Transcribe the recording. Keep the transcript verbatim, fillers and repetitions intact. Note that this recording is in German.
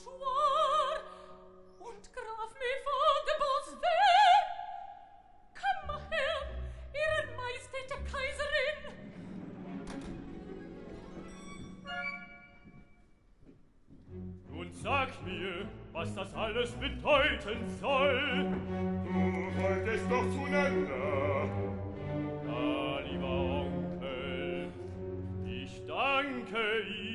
Chouard und Graf Miffon de Bonstein, Kammerherrn, Ihren Majestät der Kaiserin. Nun sag mir, was das alles bedeuten soll. Du wolltest doch zueinander. Ja, lieber Onkel, ich danke Ihnen.